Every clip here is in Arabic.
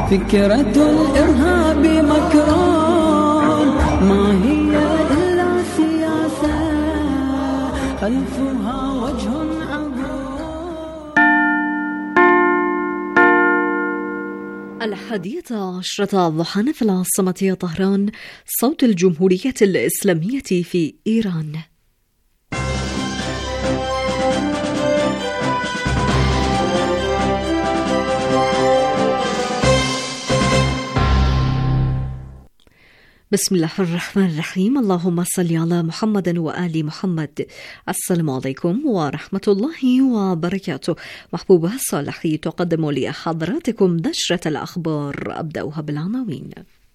فكرة الإرهاب مكرون، ما هي إلا سياسة خلفها وجه عبور. 11 ضحى في العاصمة طهران، صوت الجمهورية الإسلامية في إيران. بسم الله الرحمن الرحيم. اللهم صل على محمد وآل محمد. السلام عليكم ورحمة الله وبركاته. محبوبة صالحي تقدم لحضراتكم نشرة الأخبار، أبدأها بالعناوين.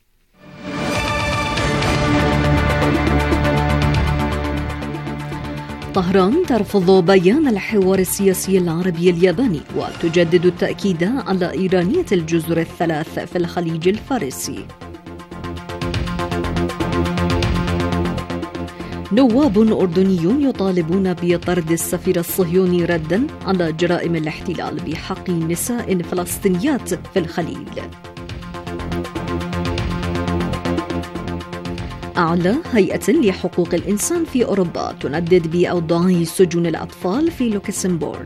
طهران ترفض بيان الحوار السياسي العربي الياباني وتجدد التأكيد على إيرانية الجزر الثلاث في الخليج الفارسي. نواب أردنيون يطالبون بطرد السفير الصهيوني ردا على جرائم الاحتلال بحق نساء فلسطينيات في الخليل. أعلى هيئة لحقوق الإنسان في أوروبا تندد بأوضاع سجون الأطفال في لوكسمبورغ.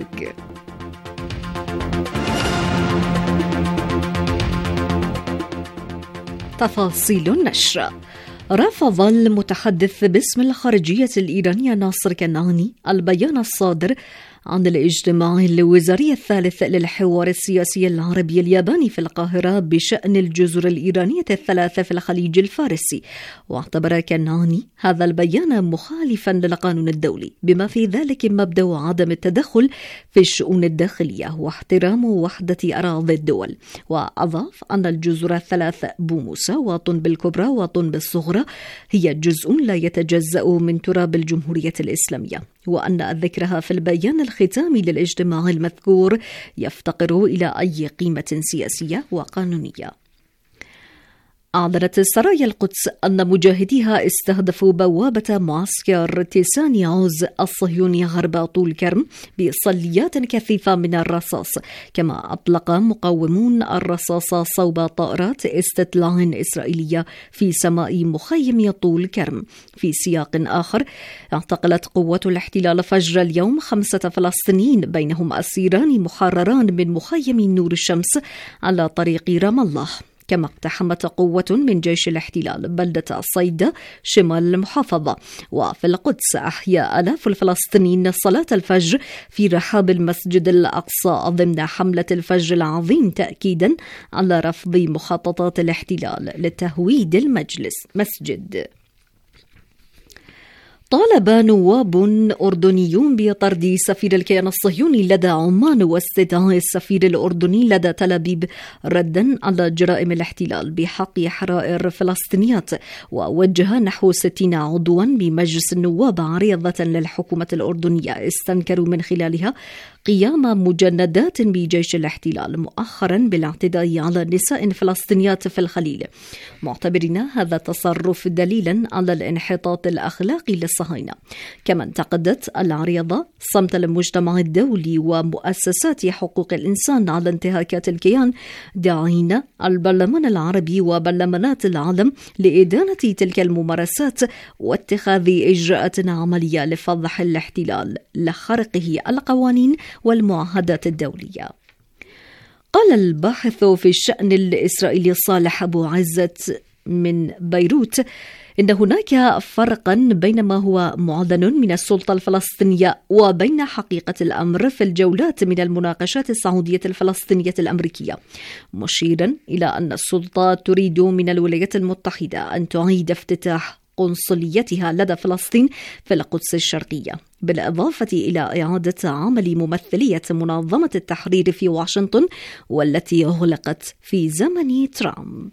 تفاصيل النشر. رفض المتحدث باسم الخارجية الإيرانية ناصر كنعاني البيان الصادر عن الاجتماع الوزاري الثالث للحوار السياسي العربي الياباني في القاهرة بشأن الجزر الإيرانية الثلاث في الخليج الفارسي، واعتبر كنعاني هذا البيان مخالفا للقانون الدولي بما في ذلك مبدأ عدم التدخل في الشؤون الداخلية واحترام وحدة أراضي الدول. وأضاف أن الجزر الثلاث بوموسا وطنب الكبرى وطنب الصغرى هي جزء لا يتجزأ من تراب الجمهورية الإسلامية، وأن ذكرها في البيان الختامي للاجتماع المذكور يفتقر إلى أي قيمة سياسية وقانونية. أعلنت سرايا القدس أن مجاهديها استهدفوا بوابة معسكر تيساني عوز الصهيوني غرب طول كرم بصليات كثيفة من الرصاص، كما أطلق مقاومون الرصاص صوب طائرات استطلاع إسرائيلية في سماء مخيم طول كرم. في سياق آخر، اعتقلت قوة الاحتلال فجر اليوم 5 فلسطينيين بينهم أسيران محرران من مخيم نور الشمس على طريق رام الله. كما اقتحمت قوة من جيش الاحتلال بلدة صيدا شمال المحافظة. وفي القدس أحيا آلاف الفلسطينيين صلاة الفجر في رحاب المسجد الأقصى ضمن حملة الفجر العظيم، تأكيدا على رفض مخططات الاحتلال لتهويد المسجد. طالب نواب أردنيون بطرد سفير الكيان الصهيوني لدى عمان واستدعاء السفير الأردني لدى تل أبيب ردا على جرائم الاحتلال بحق حرائر فلسطينيات. ووجه نحو 60 عضوا بمجلس النواب عريضة للحكومة الأردنية استنكروا من خلالها قيام مجندات بجيش الاحتلال مؤخرا بالاعتداء على نساء فلسطينيات في الخليل، معتبرين هذا التصرف دليلا على الانحطاط الأخلاقي للصهاينة. كما انتقدت العريضة صمت المجتمع الدولي ومؤسسات حقوق الإنسان على انتهاكات الكيان، داعين البرلمان العربي وبرلمانات العالم لإدانة تلك الممارسات واتخاذ إجراءات عملية لفضح الاحتلال لخرقه القوانين والمعاهدات الدولية. قال الباحث في الشأن الإسرائيلي صالح أبو عزت من بيروت إن هناك فرقا بين ما هو معلن من السلطة الفلسطينية وبين حقيقة الأمر في الجولات من المناقشات السعودية الفلسطينية الأمريكية، مشيرا إلى أن السلطة تريد من الولايات المتحدة أن تعيد افتتاح قنصليتها لدى فلسطين في القدس الشرقية، بالإضافة إلى إعادة عمل ممثلية منظمة التحرير في واشنطن والتي أغلقت في زمن ترامب.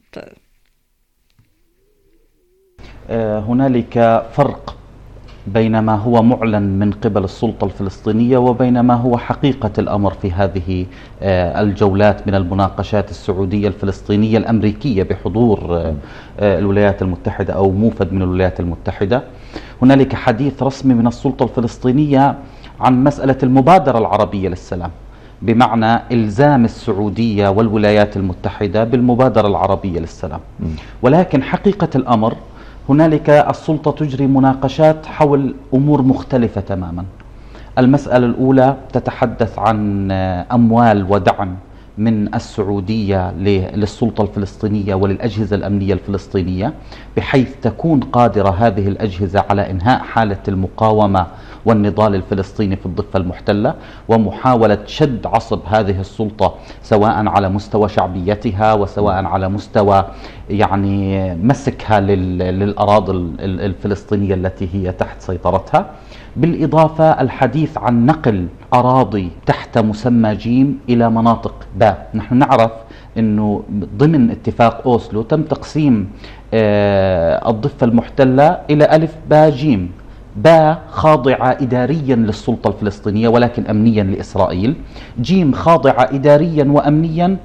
هنالك فرق بين ما هو معلن من قبل السلطة الفلسطينية وبين ما هو حقيقة الأمر في هذه الجولات من المناقشات السعودية الفلسطينية الأمريكية بحضور الولايات المتحدة أو موفد من الولايات المتحدة. هنالك حديث رسمي من السلطة الفلسطينية عن مسألة المبادرة العربية للسلام، بمعنى إلزام السعودية والولايات المتحدة بالمبادرة العربية للسلام. ولكن حقيقة الأمر هنالك السلطة تجري مناقشات حول أمور مختلفة تماما. المسألة الأولى تتحدث عن أموال ودعم من السعودية للسلطة الفلسطينية وللأجهزة الأمنية الفلسطينية، بحيث تكون قادرة هذه الأجهزة على إنهاء حالة المقاومة والنضال الفلسطيني في الضفة المحتلة، ومحاولة شد عصب هذه السلطة سواء على مستوى شعبيتها وسواء على مستوى يعني مسكها للأراضي الفلسطينية التي هي تحت سيطرتها. بالإضافة الحديث عن نقل أراضي تحت مسمى جيم إلى مناطق باء. نحن نعرف أنه ضمن اتفاق أوسلو تم تقسيم الضفة المحتلة إلى ألف باء جيم. باء خاضعة إداريا للسلطة الفلسطينية ولكن أمنيا لإسرائيل، جيم خاضعة إداريا وأمنيا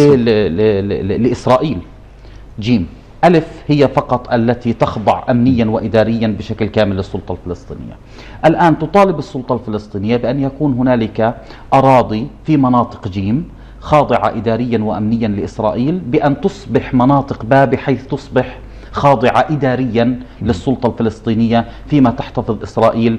لإسرائيل. جيم ألف هي فقط التي تخضع أمنيا وإداريا بشكل كامل للسلطة الفلسطينية. الآن تطالب السلطة الفلسطينية بأن يكون هنالك أراضي في مناطق جيم خاضعة إداريا وأمنيا لإسرائيل بأن تصبح مناطق باء بحيث تصبح خاضعة إداريا للسلطة الفلسطينية، فيما تحتفظ إسرائيل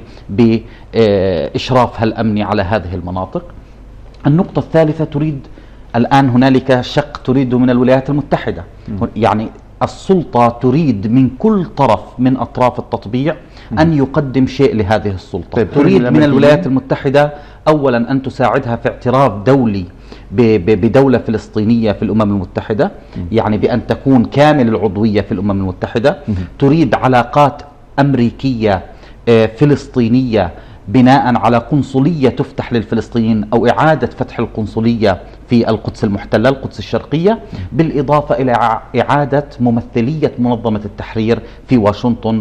بإشرافها الأمني على هذه المناطق. النقطة الثالثة الآن هنالك شق تريد من الولايات المتحدة، يعني السلطة تريد من كل طرف من أطراف التطبيع أن يقدم شيء لهذه السلطة. تريد من الولايات المتحدة أولا أن تساعدها في اعتراف دولي بدولة فلسطينية في الأمم المتحدة، يعني بأن تكون كامل العضوية في الأمم المتحدة. تريد علاقات أمريكية فلسطينية بناء على قنصلية تفتح للفلسطينيين أو إعادة فتح القنصلية في القدس المحتلة، القدس الشرقية، بالإضافة إلى إعادة ممثلية منظمة التحرير في واشنطن.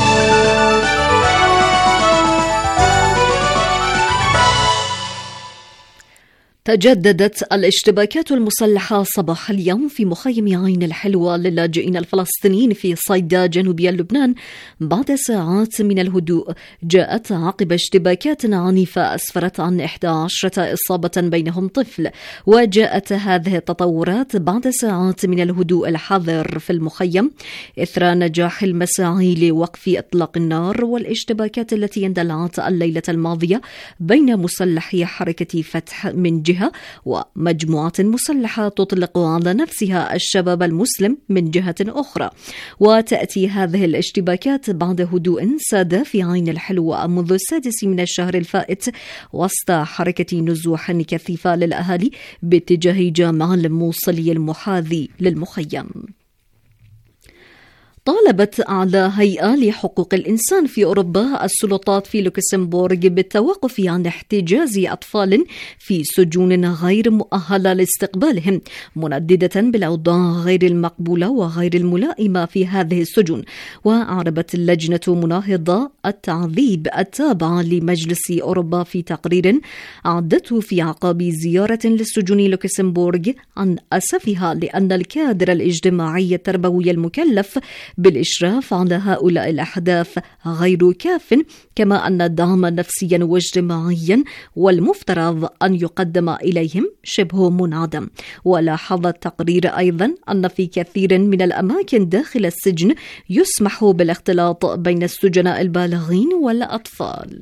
تجددت الاشتباكات المسلحة صباح اليوم في مخيم عين الحلوة للاجئين الفلسطينيين في صيدا جنوبي لبنان بعد ساعات من الهدوء. جاءت عقب اشتباكات عنيفة أسفرت عن 11 إصابة بينهم طفل، وجاءت هذه التطورات بعد ساعات من الهدوء الحاضر في المخيم إثر نجاح المساعي لوقف إطلاق النار والاشتباكات التي اندلعت الليلة الماضية بين مسلحي حركة فتح من جهة ومجموعة مسلحة تطلق على نفسها الشباب المسلم من جهة أخرى. وتأتي هذه الاشتباكات بعد هدوء ساد في عين الحلوة منذ 6 من الشهر الفائت وسط حركة نزوح كثيفة للأهالي باتجاه جامع الموصلي المحاذي للمخيم. طالبت أعلى هيئة لحقوق الإنسان في أوروبا السلطات في لوكسمبورغ بالتوقف عن احتجاز أطفال في سجون غير مؤهلة لاستقبالهم، منددة بالأوضاع غير المقبولة وغير الملائمة في هذه السجون. وأعربت اللجنة مناهضة التعذيب التابعة لمجلس أوروبا في تقرير أعدته في أعقاب زيارة للسجون لوكسمبورغ عن أسفها لأن الكادر الاجتماعي التربوي المكلف بالإشراف على هؤلاء الأحداث غير كاف، كما أن الدعم نفسيا واجتماعيا والمفترض أن يقدم إليهم شبه منعدم. ولاحظ التقرير أيضا أن في كثير من الأماكن داخل السجن يسمح بالاختلاط بين السجناء البالغين والأطفال.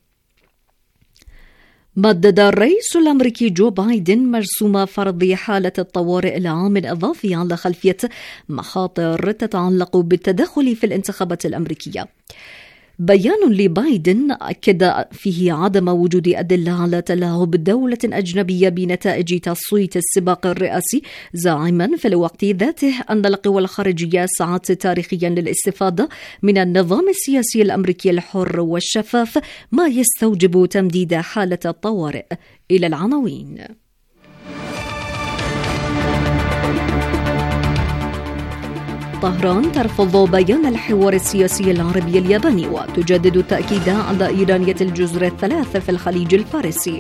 مدد الرئيس الأمريكي جو بايدن مرسوم فرض حالة الطوارئ العام الإضافي على خلفية مخاطر تتعلق بالتدخل في الانتخابات الأمريكية. بيان لبايدن أكد فيه عدم وجود أدلة على تلاعب دولة أجنبية بنتائج تصويت السباق الرئاسي، زاعما في الوقت ذاته أن القوى الخارجية سعت تاريخيا للاستفادة من النظام السياسي الأمريكي الحر والشفاف، ما يستوجب تمديد حالة الطوارئ. إلى العناوين. طهران ترفض بيان الحوار السياسي العربي الياباني وتجدد التأكيد على إيرانية الجزر الثلاث في الخليج الفارسي.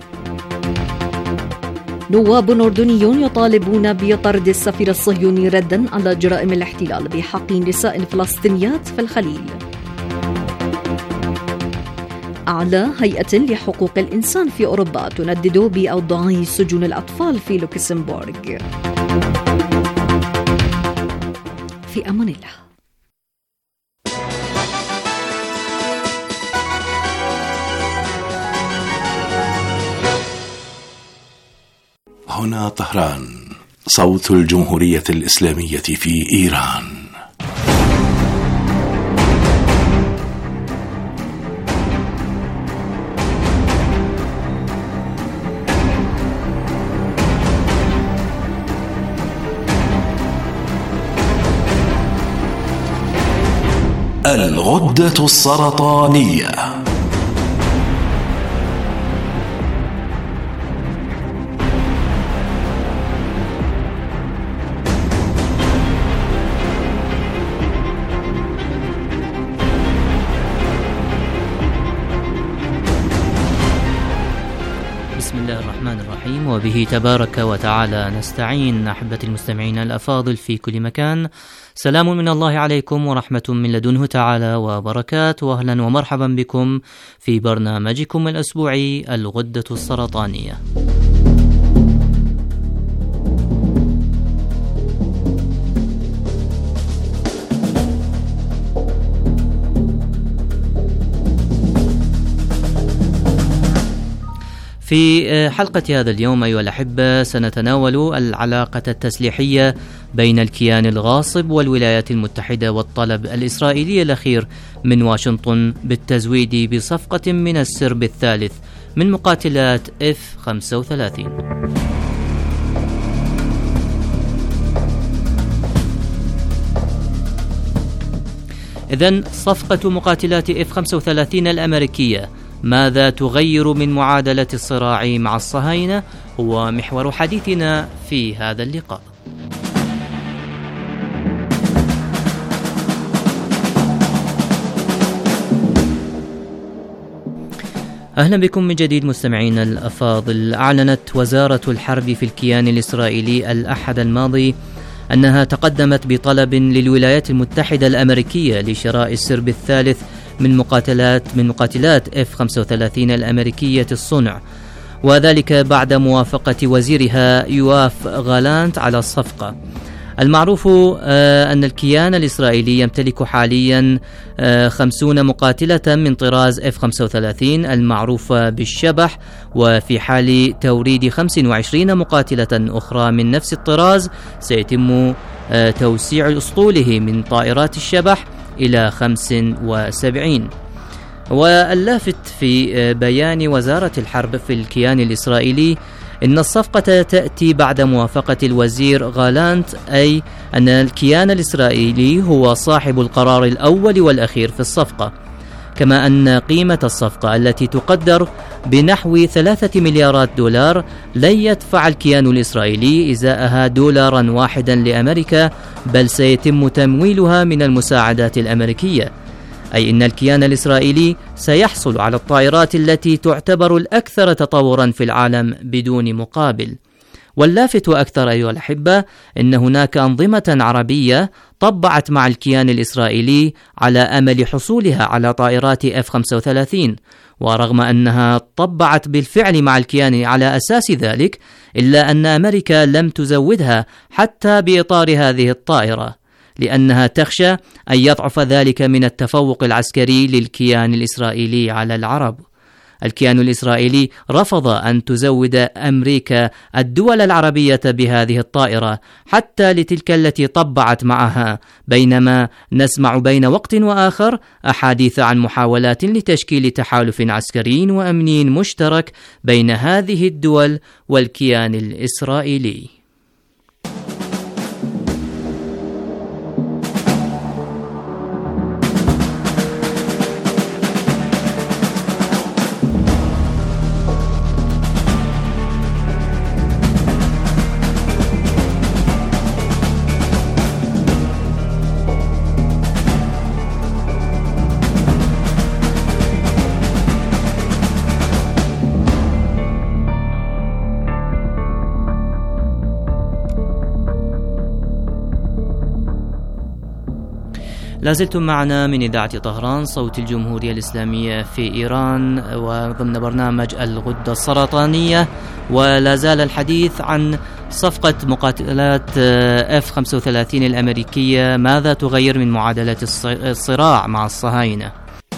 نواب أردنيون يطالبون بطرد السفير الصهيوني ردا على جرائم الاحتلال بحق نساء فلسطينيات في الخليل. أعلى هيئة لحقوق الإنسان في أوروبا تندد بأوضاع سجون الأطفال في لوكسمبورغ. في أمان الله. هنا طهران، صوت الجمهورية الإسلامية في إيران. الغدة السرطانية. بسم الله الرحمن الرحيم، وبه تبارك وتعالى نستعين. أحبتي المستمعين الأفاضل في كل مكان، سلام من الله عليكم ورحمة من لدنه تعالى وبركاته، وأهلا ومرحبا بكم في برنامجكم الأسبوعي الغدة السرطانية. في حلقة هذا اليوم أيها الأحبة سنتناول العلاقة التسليحية بين الكيان الغاصب والولايات المتحدة والطلب الإسرائيلي الأخير من واشنطن بالتزويد بصفقة من السرب الثالث من مقاتلات F-35. إذن صفقة مقاتلات F-35 الأمريكية ماذا تغير من معادلة الصراع مع الصهاينة؟ هو محور حديثنا في هذا اللقاء. أهلا بكم من جديد مستمعين الأفاضل. أعلنت وزارة الحرب في الكيان الإسرائيلي الأحد الماضي أنها تقدمت بطلب للولايات المتحدة الأمريكية لشراء السرب الثالث من مقاتلات F-35 الأمريكية الصنع، وذلك بعد موافقة وزيرها يواف غالانت على الصفقة. المعروف أن الكيان الإسرائيلي يمتلك حاليا 50 مقاتلة من طراز F-35 المعروفة بالشبح، وفي حال توريد 25 مقاتلة أخرى من نفس الطراز سيتم توسيع أسطوله من طائرات الشبح إلى 75. واللافت في بيان وزارة الحرب في الكيان الإسرائيلي إن الصفقة تأتي بعد موافقة الوزير غالانت، أي أن الكيان الإسرائيلي هو صاحب القرار الأول والأخير في الصفقة، كما أن قيمة الصفقة التي تقدر بنحو 3 مليارات دولار لن يدفع الكيان الإسرائيلي إزاءها دولارا واحدا لأمريكا، بل سيتم تمويلها من المساعدات الأمريكية، أي أن الكيان الإسرائيلي سيحصل على الطائرات التي تعتبر الأكثر تطورا في العالم بدون مقابل. واللافت أكثر أيها الأحبة أن هناك أنظمة عربية طبعت مع الكيان الإسرائيلي على أمل حصولها على طائرات F-35، ورغم أنها طبعت بالفعل مع الكيان على أساس ذلك، إلا أن أمريكا لم تزودها حتى بإطار هذه الطائرة، لأنها تخشى أن يضعف ذلك من التفوق العسكري للكيان الإسرائيلي على العرب. الكيان الإسرائيلي رفض أن تزود أمريكا الدول العربية بهذه الطائرة حتى لتلك التي طبعت معها، بينما نسمع بين وقت وآخر أحاديث عن محاولات لتشكيل تحالف عسكري وأمني مشترك بين هذه الدول والكيان الإسرائيلي. لازلتم معنا من إذاعة طهران صوت الجمهورية الإسلامية في إيران وضمن برنامج الغدة السرطانية، ولا زال الحديث عن صفقة مقاتلات F-35 الأمريكية، ماذا تغير من معادلة الصراع مع الصهاينة؟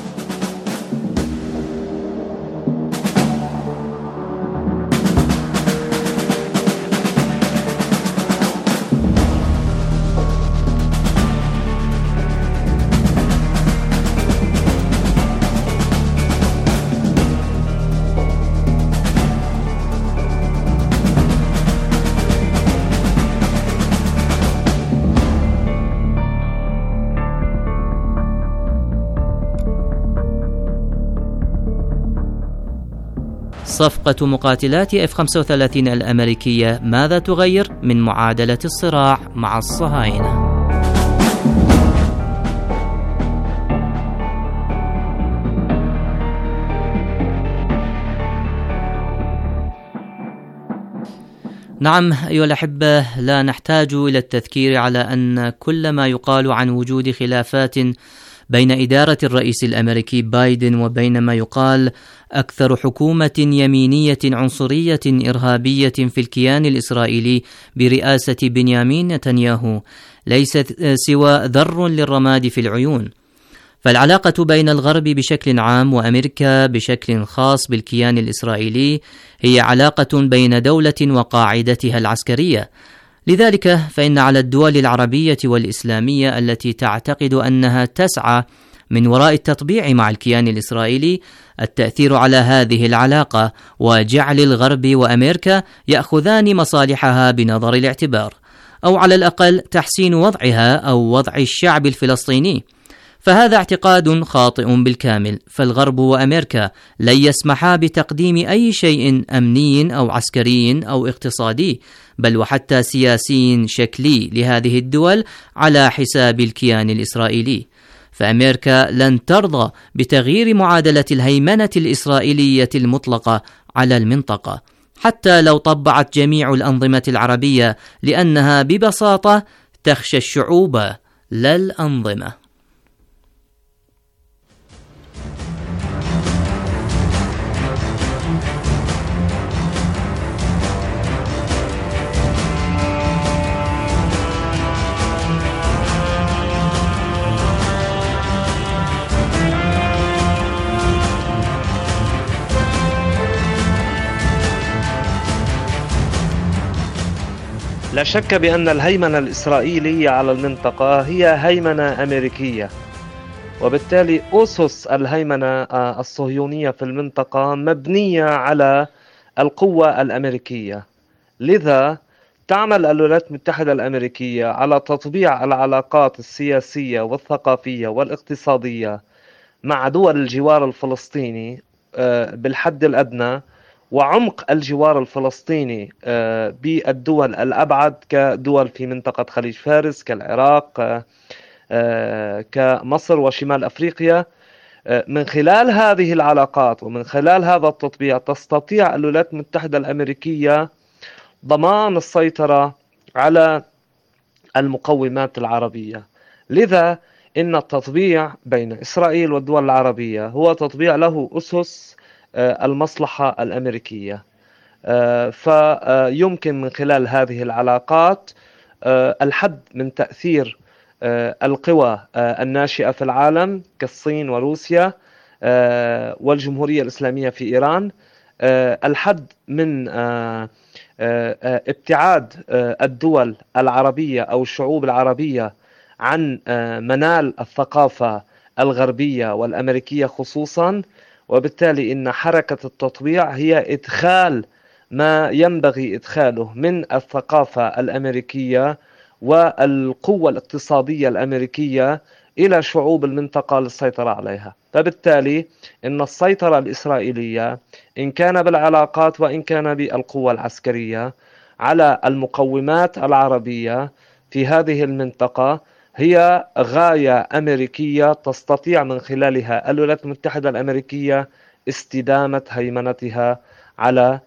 صفقة مقاتلات F-35 الأمريكية، ماذا تغير من معادلة الصراع مع الصهاينة؟ نعم أيها الأحبة، لا نحتاج إلى التذكير على أن كل ما يقال عن وجود خلافات بين إدارة الرئيس الأمريكي بايدن وبين ما يقال أكثر حكومة يمينية عنصرية إرهابية في الكيان الإسرائيلي برئاسة بنيامين نتنياهو ليست سوى ذر للرماد في العيون. فالعلاقة بين الغرب بشكل عام وأمريكا بشكل خاص بالكيان الإسرائيلي هي علاقة بين دولة وقاعدتها العسكرية. لذلك فإن على الدول العربية والإسلامية التي تعتقد أنها تسعى من وراء التطبيع مع الكيان الإسرائيلي التأثير على هذه العلاقة وجعل الغرب وأمريكا يأخذان مصالحها بنظر الاعتبار، أو على الأقل تحسين وضعها أو وضع الشعب الفلسطيني. فهذا اعتقاد خاطئ بالكامل، فالغرب وأمريكا لن يسمحا بتقديم أي شيء أمني أو عسكري أو اقتصادي بل وحتى سياسي شكلي لهذه الدول على حساب الكيان الإسرائيلي. فأمريكا لن ترضى بتغيير معادلة الهيمنة الإسرائيلية المطلقة على المنطقة حتى لو طبعت جميع الأنظمة العربية، لأنها ببساطة تخشى الشعوب لا الأنظمة. لا شك بأن الهيمنة الإسرائيلية على المنطقة هي هيمنة أمريكية، وبالتالي أسس الهيمنة الصهيونية في المنطقة مبنية على القوة الأمريكية. لذا تعمل الولايات المتحدة الأمريكية على تطبيع العلاقات السياسية والثقافية والاقتصادية مع دول الجوار الفلسطيني بالحد الأدنى، وعمق الجوار الفلسطيني بالدول الأبعد كدول في منطقة خليج فارس كالعراق كمصر وشمال أفريقيا. من خلال هذه العلاقات ومن خلال هذا التطبيع تستطيع الولايات المتحدة الأمريكية ضمان السيطرة على المقومات العربية. لذا إن التطبيع بين إسرائيل والدول العربية هو تطبيع له أسس المصلحة الأمريكية، فيمكن من خلال هذه العلاقات الحد من تأثير القوى الناشئة في العالم كالصين وروسيا والجمهورية الإسلامية في إيران، الحد من ابتعاد الدول العربية أو الشعوب العربية عن منال الثقافة الغربية والأمريكية خصوصا. وبالتالي إن حركة التطبيع هي إدخال ما ينبغي إدخاله من الثقافة الأمريكية والقوة الاقتصادية الأمريكية إلى شعوب المنطقة للسيطرة عليها. فبالتالي إن السيطرة الإسرائيلية إن كان بالعلاقات وإن كان بالقوة العسكرية على المقومات العربية في هذه المنطقة هي غاية أمريكية تستطيع من خلالها الولايات المتحدة الأمريكية استدامة هيمنتها على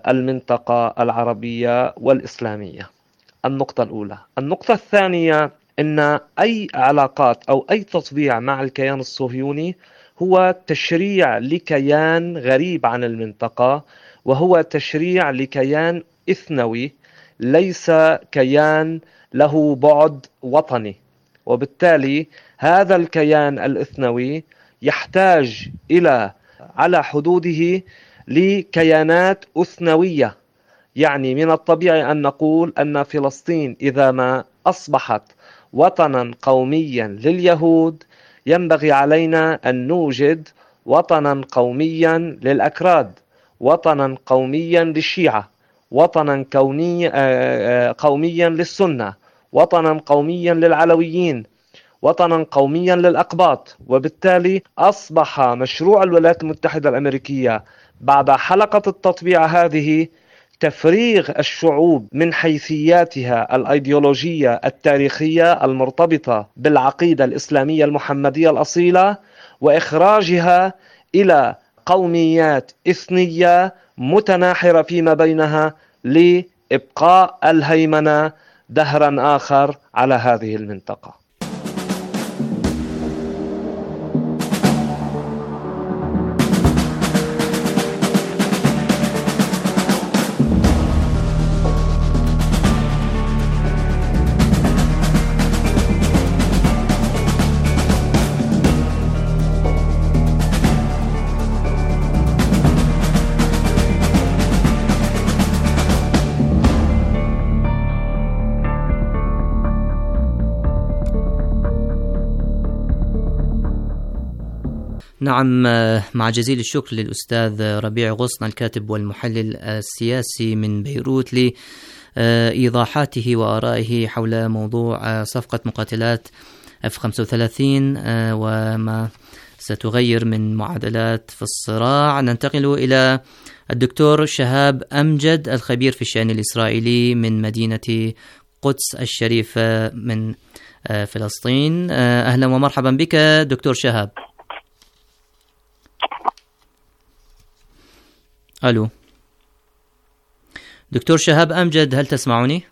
المنطقة العربية والإسلامية. النقطة الأولى. النقطة الثانية أن أي علاقات أو أي تطبيع مع الكيان الصهيوني هو تشريع لكيان غريب عن المنطقة، وهو تشريع لكيان إثنوي، ليس كيان له بعد وطني. وبالتالي هذا الكيان الإثنوي يحتاج على حدوده لكيانات أثنوية. يعني من الطبيعي أن نقول أن فلسطين إذا ما أصبحت وطنا قوميا لليهود، ينبغي علينا أن نوجد وطنا قوميا للأكراد، وطنا قوميا للشيعة، وطنا قوميا للسنة، وطنا قوميا للعلويين، وطنا قوميا للأقباط. وبالتالي أصبح مشروع الولايات المتحدة الأمريكية بعد حلقة التطبيع هذه تفريغ الشعوب من حيثياتها الأيديولوجية التاريخية المرتبطة بالعقيدة الإسلامية المحمدية الأصيلة، وإخراجها إلى قوميات إثنية متناحرة فيما بينها لإبقاء الهيمنة دهرا آخر على هذه المنطقة. نعم، مع جزيل الشكر للأستاذ ربيع غصن الكاتب والمحلل السياسي من بيروت لإيضاحاته وآرائه حول موضوع صفقة مقاتلات F-35 وما ستغير من معادلات في الصراع. ننتقل إلى الدكتور شهاب أمجد الخبير في الشأن الإسرائيلي من مدينة قدس الشريفة من فلسطين. أهلا ومرحبا بك دكتور شهاب. ألو دكتور شهاب أمجد، هل تسمعني؟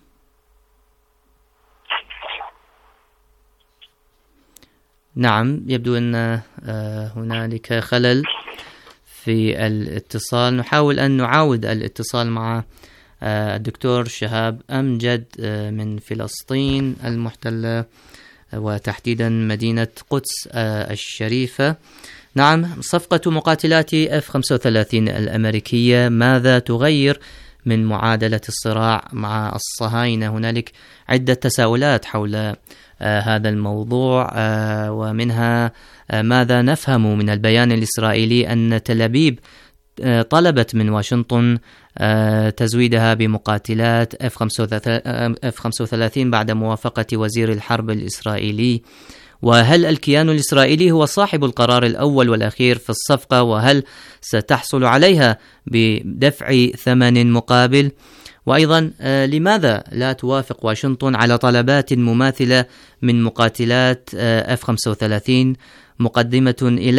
نعم، يبدو أن هنالك خلل في الاتصال. نحاول أن نعاود الاتصال مع الدكتور شهاب أمجد من فلسطين المحتلة وتحديدا مدينة قدس الشريفة. نعم، صفقة مقاتلات F-35 الأمريكية ماذا تغير من معادلة الصراع مع الصهاينة؟ هنالك عدة تساؤلات حول هذا الموضوع، ومنها ماذا نفهم من البيان الإسرائيلي أن تل أبيب طلبت من واشنطن تزويدها بمقاتلات F-35 بعد موافقة وزير الحرب الإسرائيلي؟ وهل الكيان الإسرائيلي هو صاحب القرار الأول والأخير في الصفقة، وهل ستحصل عليها بدفع ثمن مقابل؟ وأيضا لماذا لا توافق واشنطن على طلبات مماثلة من مقاتلات F-35 مقدمة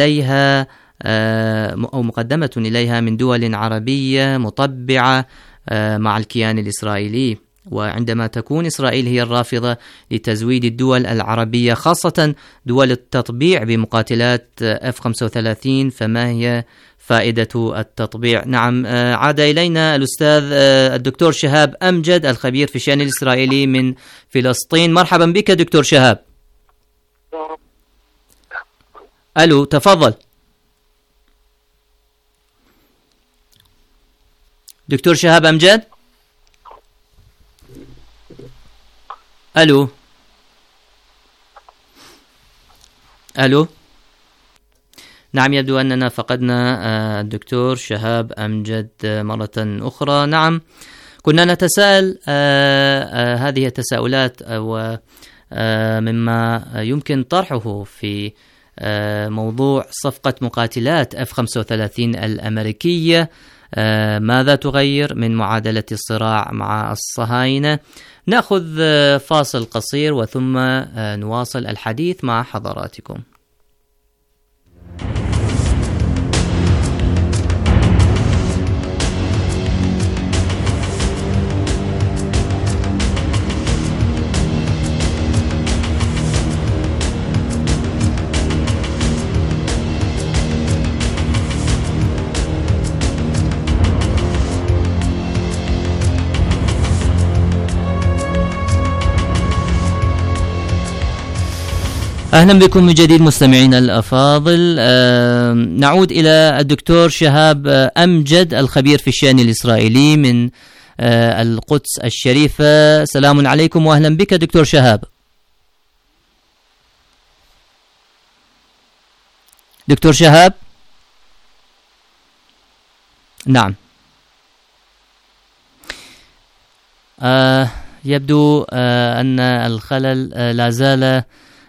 إليها من دول عربية مطبعة مع الكيان الإسرائيلي؟ وعندما تكون إسرائيل هي الرافضة لتزويد الدول العربية خاصة دول التطبيع بمقاتلات F-35، فما هي فائدة التطبيع؟ نعم، عاد إلينا الأستاذ الدكتور شهاب أمجد الخبير في الشأن الإسرائيلي من فلسطين. مرحبا بك دكتور شهاب. ألو، تفضل دكتور شهاب أمجد. ألو نعم، يبدو أننا فقدنا الدكتور شهاب أمجد مرة أخرى. نعم، كنا نتساءل هذه التساؤلات ومما يمكن طرحه في موضوع صفقة مقاتلات F-35 الأمريكية ماذا تغير من معادلة الصراع مع الصهاينة. نأخذ فاصل قصير وثم نواصل الحديث مع حضراتكم. أهلا بكم من جديد مستمعينا الأفاضل. نعود إلى الدكتور شهاب أمجد الخبير في الشأن الإسرائيلي من القدس الشريفة. سلام عليكم وأهلا بك دكتور شهاب. دكتور شهاب. نعم. يبدو أن الخلل لا زال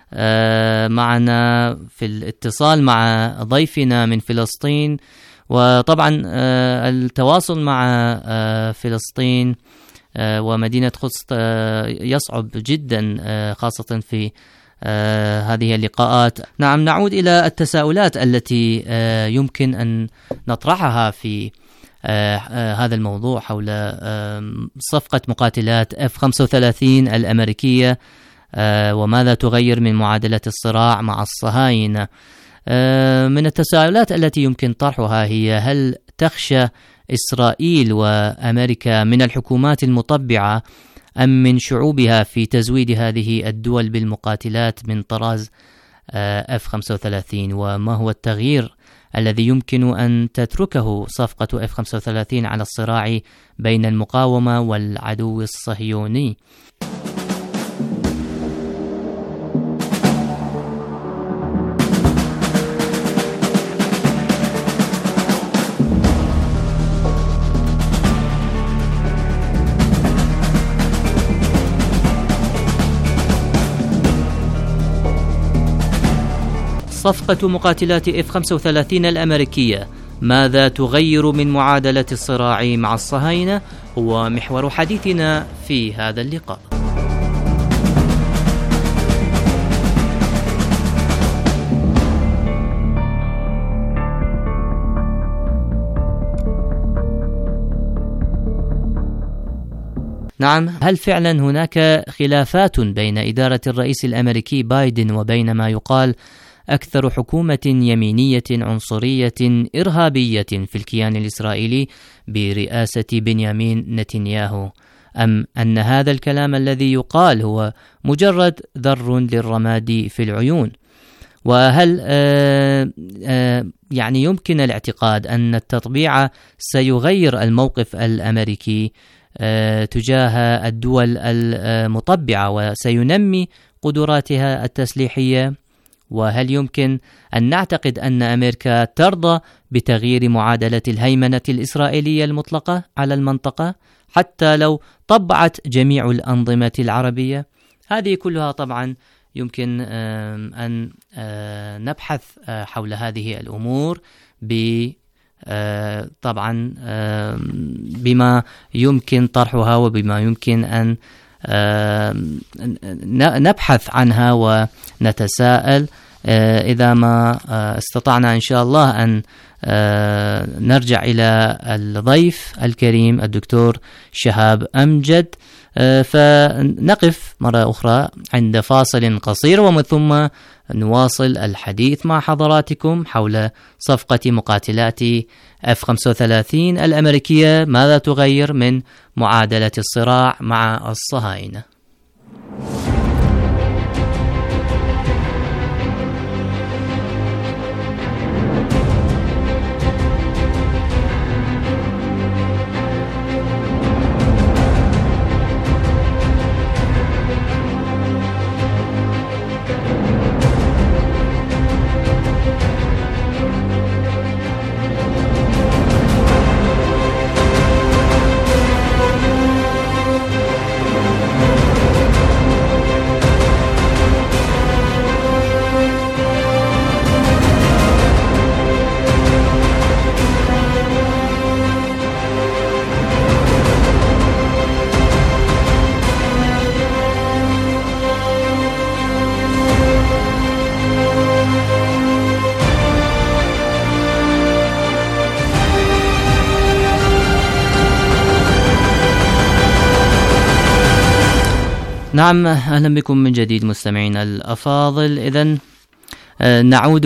معنا في الاتصال مع ضيفنا من فلسطين، وطبعا التواصل مع فلسطين ومدينة قدس يصعب جدا خاصة في هذه اللقاءات. نعم، نعود إلى التساؤلات التي يمكن أن نطرحها في هذا الموضوع حول صفقة مقاتلات F-35 الأمريكية، وماذا تغير من معادلة الصراع مع الصهاينة. من التساؤلات التي يمكن طرحها هي: هل تخشى إسرائيل وأمريكا من الحكومات المطبعة أم من شعوبها في تزويد هذه الدول بالمقاتلات من طراز F-35؟ وما هو التغيير الذي يمكن أن تتركه صفقة F-35 على الصراع بين المقاومة والعدو الصهيوني؟ صفقة مقاتلات F-35 الأمريكية ماذا تغير من معادلة الصراع مع الصهاينة؟ هو محور حديثنا في هذا اللقاء. نعم، هل فعلا هناك خلافات بين إدارة الرئيس الأمريكي بايدن وبين ما يقال أكثر حكومة يمينية عنصرية إرهابية في الكيان الإسرائيلي برئاسة بنيامين نتنياهو، أم أن هذا الكلام الذي يقال هو مجرد ذر للرماد في العيون؟ وهل يعني يمكن الاعتقاد أن التطبيع سيغير الموقف الأمريكي تجاه الدول المطبعة وسينمي قدراتها التسليحية؟ وهل يمكن أن نعتقد أن أمريكا ترضى بتغيير معادلة الهيمنة الإسرائيلية المطلقة على المنطقة حتى لو طبعت جميع الأنظمة العربية؟ هذه كلها طبعا يمكن أن نبحث حول هذه الأمور طبعا بما يمكن طرحها وبما يمكن أن نبحث عنها ونتساءل. إذا ما استطعنا إن شاء الله أن نرجع إلى الضيف الكريم الدكتور شهاب أمجد، فنقف مرة أخرى عند فاصل قصير ومن ثم نواصل الحديث مع حضراتكم حول صفقة مقاتلات F-35 الأمريكية، ماذا تغير من معادلة الصراع مع الصهاينة. نعم، أهلا بكم من جديد مستمعينا الأفاضل. إذن نعود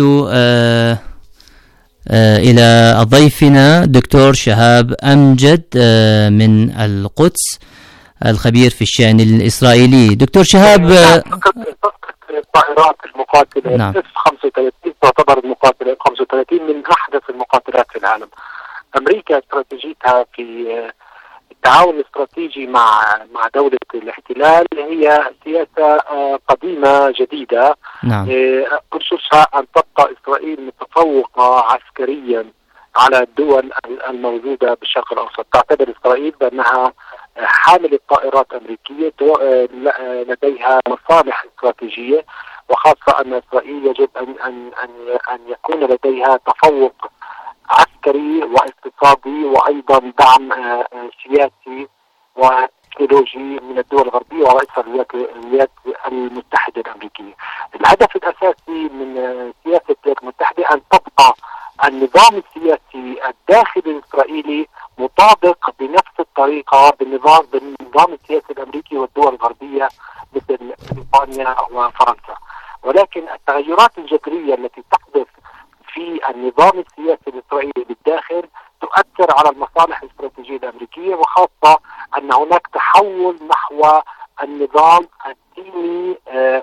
إلى ضيفنا دكتور شهاب أمجد من القدس الخبير في الشأن الإسرائيلي. دكتور شهاب، الطائرات المقاتلة نعم. F-35 تعتبر المقاتلة F-35 من أحدث المقاتلات في العالم. أمريكا استراتيجيتها في التعاون الاستراتيجي مع دولة الاحتلال هي سياسة قديمة جديدة. نعم. أسسها أن تبقى إسرائيل متفوقة عسكريا على الدول الموجودة بالشرق الأوسط. تعتبر إسرائيل بأنها حاملة طائرات أمريكية لديها مصالح استراتيجية، وخاصة أن إسرائيل يجب أن يكون لديها تفوق عسكري واقتصادي وأيضا دعم سياسي وتكنولوجي من الدول الغربية ورئيسها الولايات المتحدة الأمريكية. الهدف الأساسي من سياسة الولايات المتحدة أن تبقى النظام السياسي الداخلي الإسرائيلي مطابق بنفس الطريقة بالنظام السياسي الأمريكي والدول الغربية مثل بريطانيا وفرنسا. ولكن التغيرات الجذرية التي تحدث في النظام السياسي الإسرائيلي بالداخل تؤثر على المصالح الاستراتيجية الأمريكية، وخاصة أن هناك تحول نحو النظام الديني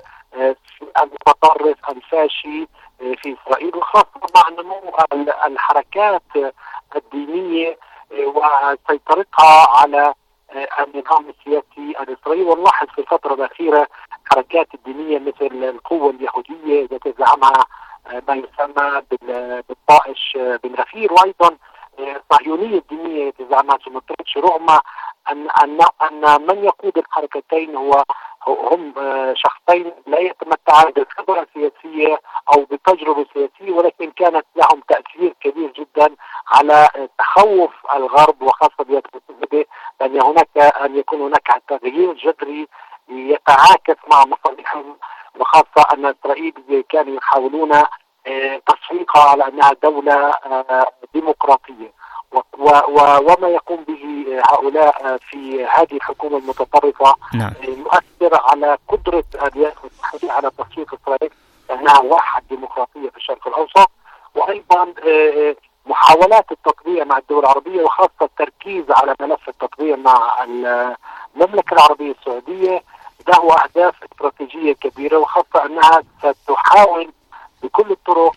المتطرف الفاشي في إسرائيل، وخاصة مع نمو الحركات الدينية وسيطرتها على النظام السياسي الإسرائيلي. ونلاحظ في الفترة الأخيرة حركات الدينية مثل القوة اليهودية التي تزعمها ما يسمى بالطائش بن غفير، وأيضا الصهيونية الدينية تزعمها سموتريتش، رغم أن من يقود الحركتين هم شخصين لا يتمتعان بالخبرة السياسية أو بالتجربة السياسية، ولكن كانت لهم تأثير كبير جدا على تخوف الغرب وخاصة الولايات المتحدة أن يكون هناك تغيير جذري يتعاكس مع مصالحهم، وخاصة أن إسرائيل كانوا يحاولون تسويقها على أنها دولة ديمقراطية، وما يقوم به هؤلاء في هذه الحكومة المتطرفة يؤثر على قدرة الولايات المتحدة على تسويق إسرائيل أنها واحد ديمقراطية في الشرق الأوسط. وأيضا محاولات التطبيع مع الدول العربية، وخاصة التركيز على ملف التطبيع مع المملكة العربية السعودية له أهداف استراتيجية كبيرة، وخاصة أنها ستحاول بكل الطرق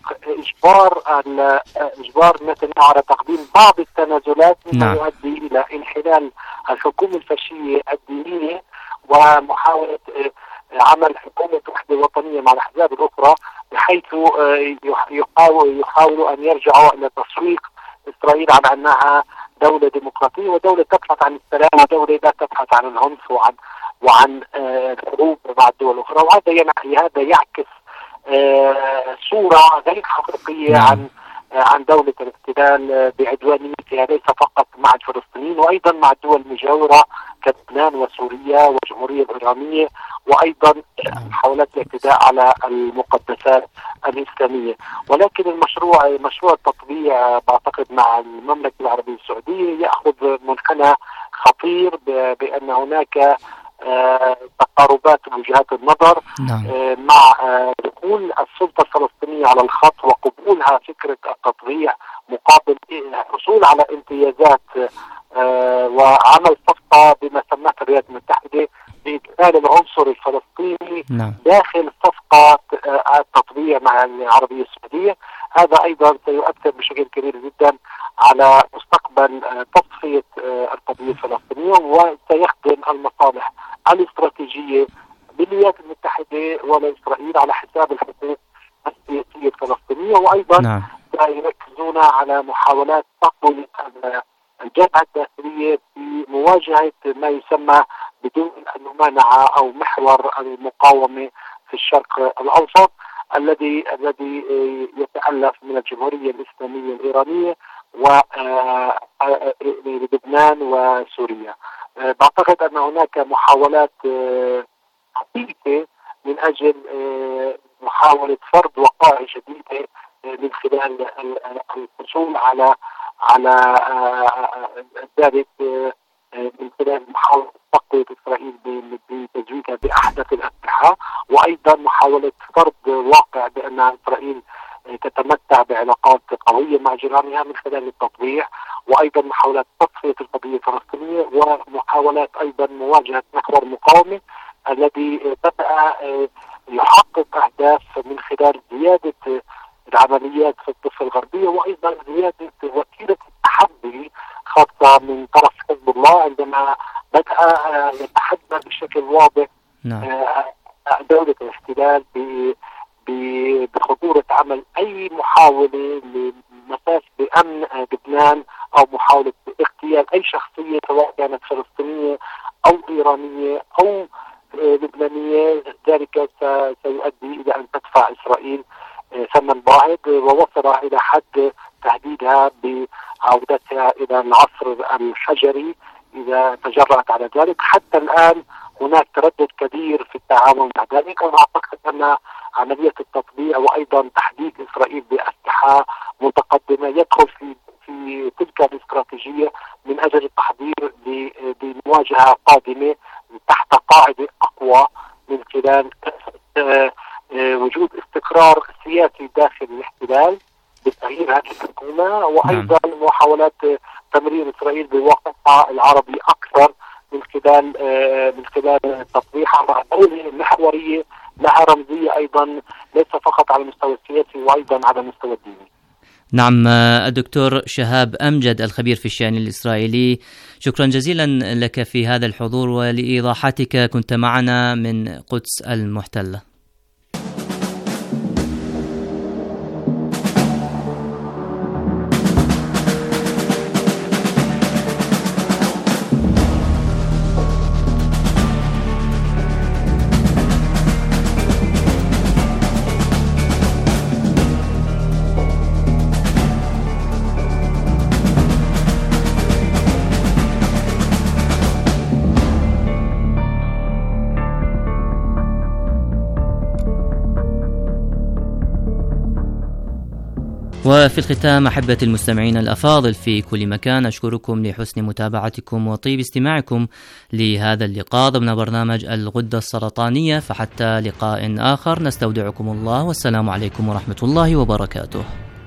إجبار نتنياهو على تقديم بعض التنازلات مما يؤدي إلى انحلال الحكومة الفاشية الدينية ومحاولة عمل حكومة وحدة وطنية مع الأحزاب الأخرى، بحيث يحاولوا أن يرجعوا إلى تسويق إسرائيل على أنها دولة ديمقراطية ودولة تبحث عن السلام ودولة لا تبحث عن العنف وعن الحروب مع الدول الأخرى. وهذا يعكس صورة غير حقيقية عن دولة الاحتلال بعدوانيتها، ليس فقط مع الفلسطينيين وأيضا مع الدول المجاورة كلبنان وسوريا والجمهورية الإيرانية، وأيضا محاولات الاعتداء على المقدسات الإسلامية. ولكن مشروع التطبيع بعتقد مع المملكة العربية السعودية يأخذ منحنى خطير، بأن هناك تقاربات وجهات النظر مع دخول السلطة الفلسطينية على الخط وقبولها فكرة التطبيع مقابل الحصول على امتيازات وعمل صفقة بما سماها الولايات المتحدة بإدخال العنصر الفلسطيني داخل صفقة التطبيع مع العربية السعودية. هذا أيضا سيؤثر بشكل كبير جدا على مستقبل تصفية القضية الفلسطينية، وسيخدم المصالح الاستراتيجية بالولايات المتحدة ولإسرائيل على حساب الحقوق السياسية الفلسطينية. وأيضا سيركزون على محاولات تقوية الجبهة الداخلية في مواجهة ما يسمى بدون الممانعة أو محور المقاومة في الشرق الأوسط الذي يتألف من الجمهورية الإسلامية الإيرانية ولبنان وسوريا. بعتقد أن هناك محاولات حقيقية من أجل محاولة فرض وقائع جديدة من خلال الحصول على ذلك من خلال محاولة تقوية إسرائيل بتزويدها بأحدث الأسلحة، وأيضا محاولة فرض واقع بأن إسرائيل تتمتع بعلاقات قوية مع جيرانها من خلال التطبيع، وأيضا محاولات تصفية القضية الفلسطينية، ومحاولات أيضا مواجهة محور المقاومة الذي بدأ يحقق العمليات في الضفة الغربية، وأيضا زيادة وتيرة التحدي خاصة من طرف حزب الله عندما بدأ يتحدى بشكل واضح دولة الاحتلال بخطورة عمل أي محاولة لمساس بأمن لبنان أو محاولة اغتيال أي شخصية سواء كانت فلسطينية أو إيرانية أو لبنانية. ذلك سيؤدي إلى أن تدفع إسرائيل ثمن باهظ، ووصل إلى حد تهديدها بعودتها إلى العصر الحجري إذا تجرأت على ذلك. حتى الآن هناك تردد كبير في التعامل مع ذلك، وأعتقد أن عملية التطبيع وأيضا تحديث إسرائيل بأسلحة متقدمة يدخل في تلك الاستراتيجية من أجل التحضير لمواجهة قادمة تحت قاعدة أقوى من خلال وجود استقرار سياسي داخل الاحتلال بتغيير هذه الحكومة، وأيضا محاولات تمرير إسرائيل بواقعها العربي أكثر من خلال تطبيعها مع دولة محورية لها رمزية أيضا ليس فقط على المستوى السياسي وأيضا على المستوى الديني. نعم، الدكتور شهاب أمجد الخبير في الشأن الإسرائيلي، شكرا جزيلا لك في هذا الحضور ولإيضاحاتك. كنت معنا من قدس المحتلة. وفي الختام أحبة المستمعين الأفاضل في كل مكان، أشكركم لحسن متابعتكم وطيب استماعكم لهذا اللقاء ضمن برنامج الغدة السرطانية. فحتى لقاء آخر نستودعكم الله، والسلام عليكم ورحمة الله وبركاته.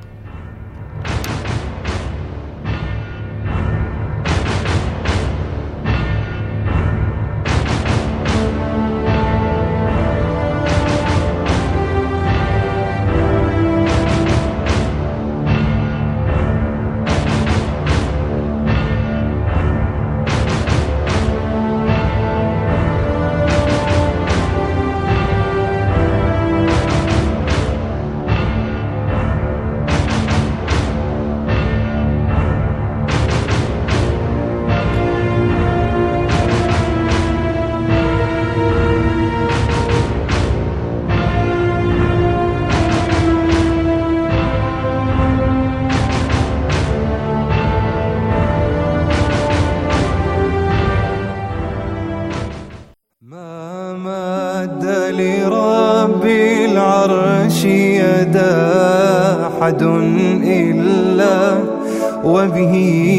أحد إلا وبه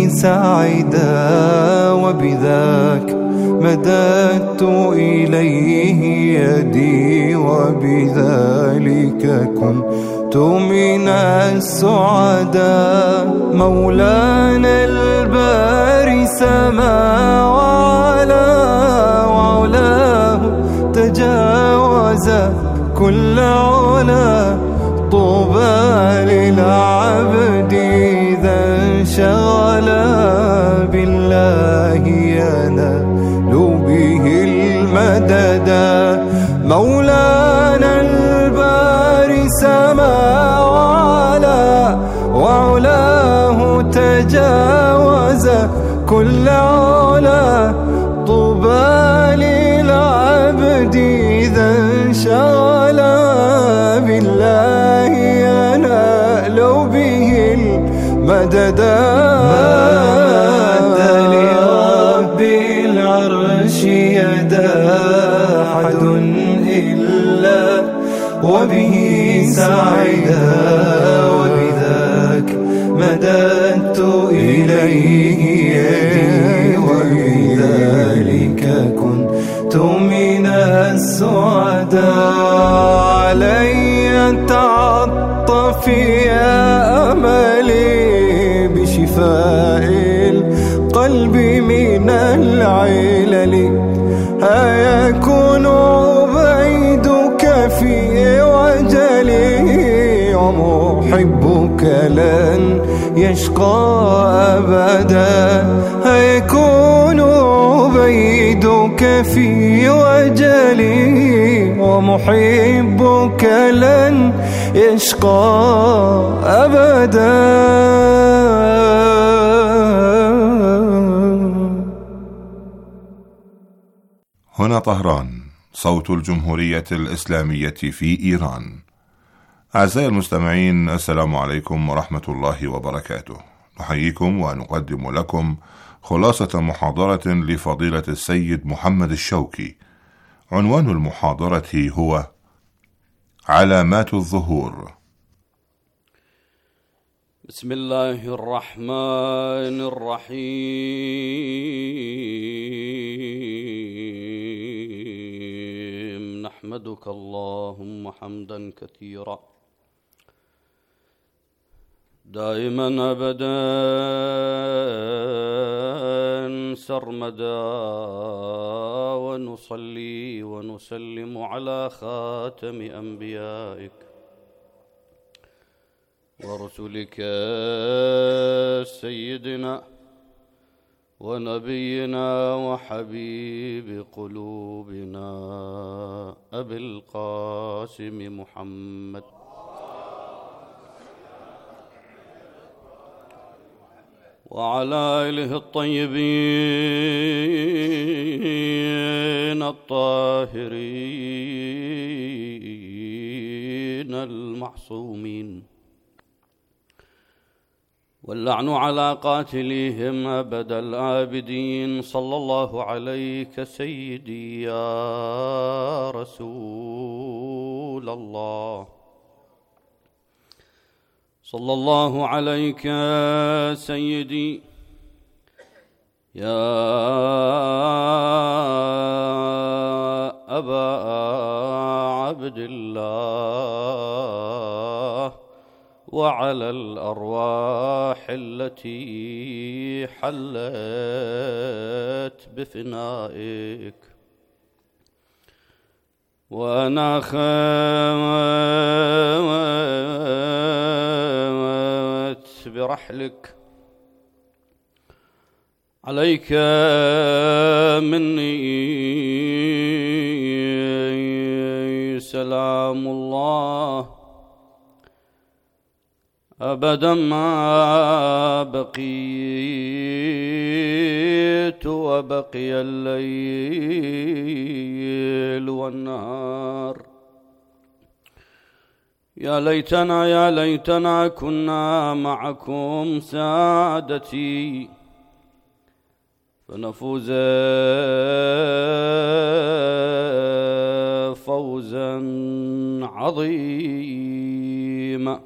سعيدا، وبذاك مددت إليه يدي، وبذلك كنت من السعداء. مولانا الباري سما وعلا، وعلاه تجاوز كل علا. طوبى للعبد إذا انشغل بالله ينال به المددا. مولانا الباري سما وعلا، وعلاه تجاوز كل علا. طوبى للعبد إذا انشغل بالله ينال به المددا. مد لرب العرش يدا، أحد إلا وبه سعيدا، وبذاك مددت إليه يدي، وبذلك كنت من السعداء. علي تعطف يا أملي بشفاء القلب من العلل. هيكون عبيدك في وجلي، ومحب يشقى أبدا. هيكون عبيدك في وجلي ومحبك لن يشقى أبدا. هنا طهران، صوت الجمهورية الإسلامية في إيران. أعزائي المستمعين، السلام عليكم ورحمة الله وبركاته. نحييكم ونقدم لكم خلاصة محاضرة لفضيلة السيد محمد الشوكي. عنوان المحاضرة هو علامات الظهور. بسم الله الرحمن الرحيم. نحمدك اللهم حمدا كثيرا دائما أبدا سرمدا، ونصلي ونسلم على خاتم أنبيائك ورسلك سيدنا ونبينا وحبيب قلوبنا أبي القاسم محمد وعلى آله الطيبين الطاهرين المعصومين، واللعن على قاتليهم أبد الآبدين. صلى الله عليك سيدي يا رسول الله، صلى الله عليك سيدي يا أبا عبد الله، وعلى الأرواح التي حلت بفنائك، وأنا خامت برحلك. عليك مني سلام الله أبدا ما بقيت وبقي الليل والنهار. يا ليتنا يا ليتنا كنا معكم سادتي فنفوز فوزا عظيما.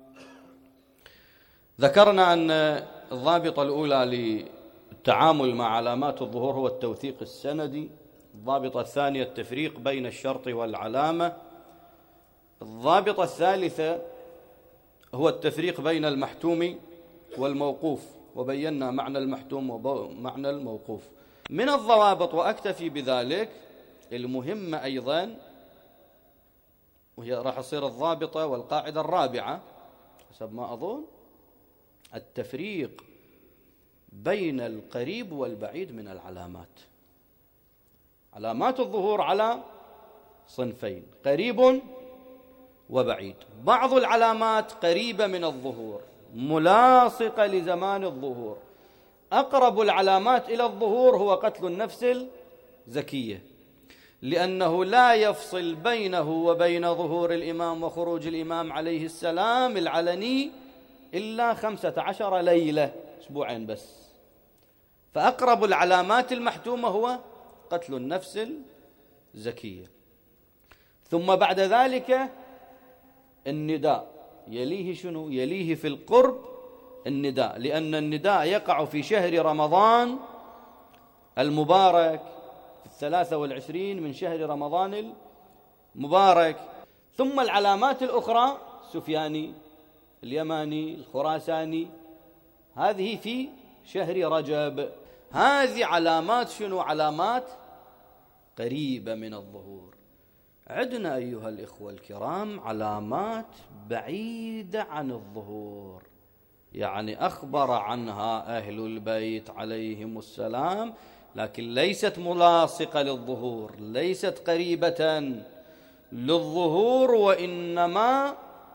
ذكرنا أن الضابطة الأولى للتعامل مع علامات الظهور هو التوثيق السندي. الضابطة الثانية التفريق بين الشرط والعلامة. الضابطة الثالثة هو التفريق بين المحتوم والموقوف، وبينا معنى المحتوم ومعنى الموقوف. من الضوابط وأكتفي بذلك المهمة أيضا، وهي راح تصير الضابطة والقاعدة الرابعة حسب ما أظن، التفريق بين القريب والبعيد من العلامات. علامات الظهور على صنفين: قريب وبعيد. بعض العلامات قريبة من الظهور ملاصقة لزمان الظهور. أقرب العلامات إلى الظهور هو قتل النفس الزكية، لأنه لا يفصل بينه وبين ظهور الإمام وخروج الإمام عليه السلام العلني إلا 15 ليلة، أسبوعين بس. فأقرب العلامات المحتومة هو قتل النفس الزكية. ثم بعد ذلك النداء، يليه شنو؟ يليه في القرب النداء، لأن النداء يقع في شهر رمضان المبارك في 23 من شهر رمضان المبارك. ثم العلامات الأخرى سفياني، اليماني، الخراساني، هذه في شهر رجب. هذه علامات شنو؟ علامات قريبة من الظهور. عندنا أيها الإخوة الكرام علامات بعيدة عن الظهور. يعني أخبر عنها أهل البيت عليهم السلام، لكن ليست ملاصقة للظهور، ليست قريبة للظهور، وإنما